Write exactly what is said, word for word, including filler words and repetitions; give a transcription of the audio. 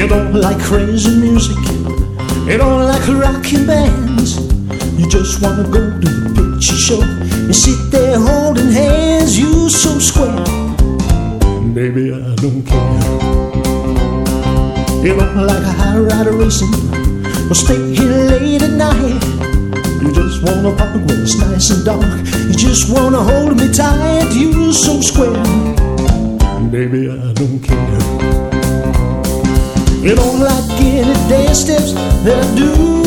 You don't like crazy music, you don't like rocking bands. You just wanna go to the picture show and sit there holding hands. You so square, baby, I don't care. You don't like a high rider racing or stay here late at night. You just wanna park when it's nice and dark. You just wanna hold me tight. You so square, baby, I don't care. You don't like any dance steps that I do.